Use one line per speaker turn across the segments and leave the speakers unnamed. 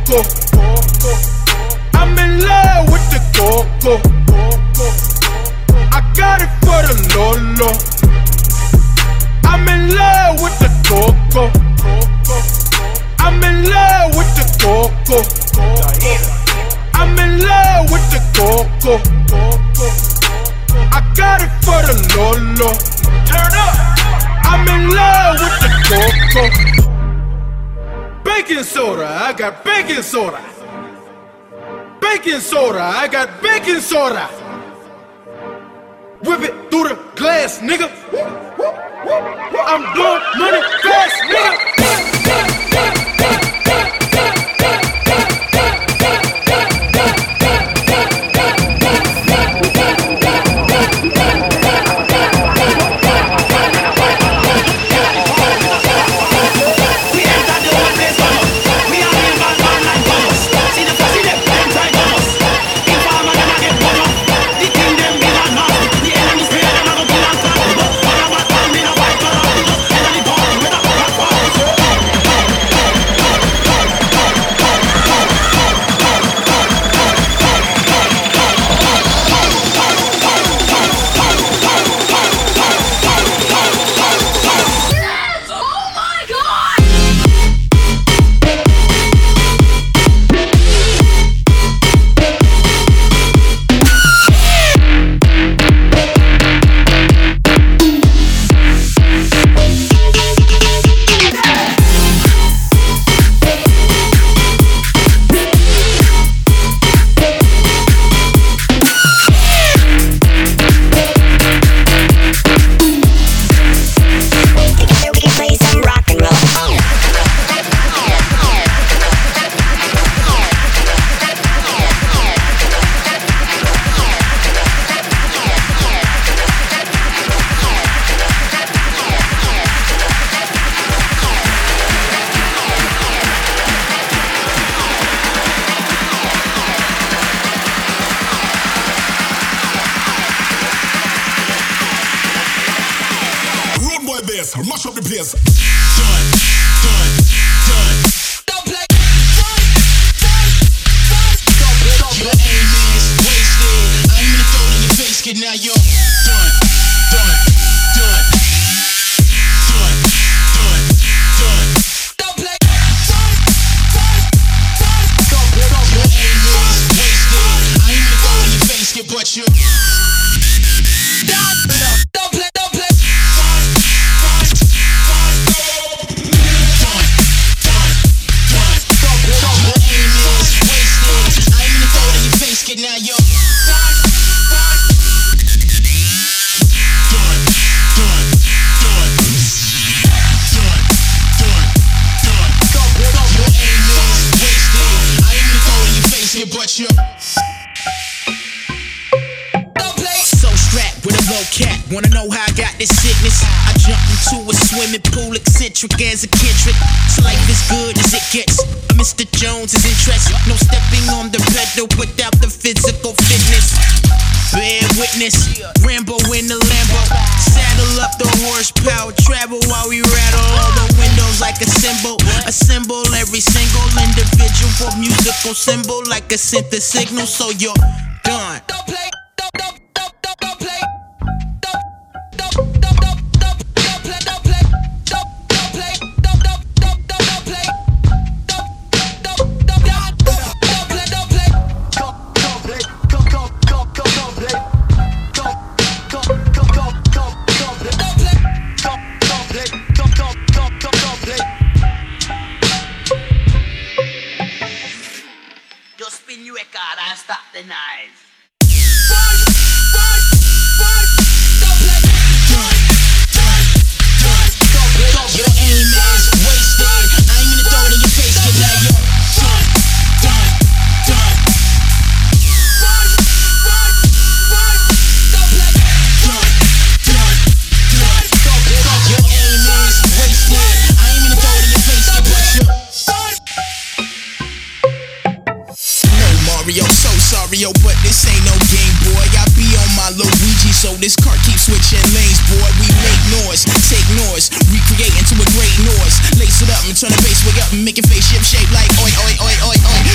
coco. I'm in love with the coco. I got it for the Lolo. I'm in love with the coco. I'm in love with the coco. I'm in love with the coco. I got it for the Lolo. Turn up. I'm in love with the coco. Baking soda, I got baking soda. Baking soda, I got baking soda. Whip it through the glass, nigga. I'm blowing money fast, nigga.
Mash up the place. Done. Don't play. Your aim is wasted. I'm gonna throw it in your face, kid. Now you're done. Don't play. Your aim is wasted. I'm gonna throw it in your face, kid, but you're done. Don't play. Now you're but you're so strapped with a low cap. Wanna know how I got this sickness? I jumped into a swimming pool, eccentric as a Kendrick. So life is good as it gets. Mr. Jones is interest. No stepping on the pedal without the physical fitness. Bear witness, Rambo in the Lambo. Saddle up the horsepower, travel while we rattle all the windows like a symbol. Assemble every single individual musical symbol like a synth signal. So you're done. Don't play. Don't play. Just spin your record and stop the noise. Your aim is wasted. I ain't gonna throw it in your face, kid. Now you're done. Your aim is wasted. I ain't gonna throw it in your face, kid, but you're no Mario, so sorry, but this ain't no game, boy. I be on my Luigi, so this car keeps switching lanes, boy. We make noise, take noise, recreate into a great noise. Lace it up and turn the bass way up and make your face ship shape like oi, oi, oi, oi, oi.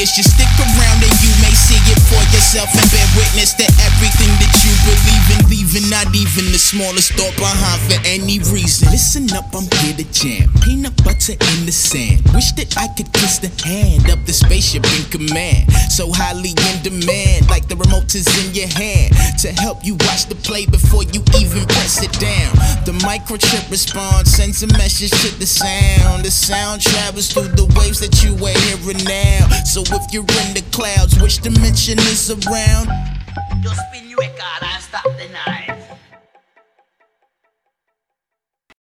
wish you stick around and you may see it for yourself and bear witness that everything that you believe in, leaving not even the smallest thought behind for any reason. Listen up, I'm here to jam. Peanut butter in the sand. Wish that I could kiss the hand of the spaceship in command. So highly in demand, like the remote is in your hand, to help you watch the play before you even press it down. The microchip responds, sends a message to the sound. The sound travels through the waves that you are hearing now. So if you're in the clouds, which dimension is around?
Yo spin you a cara.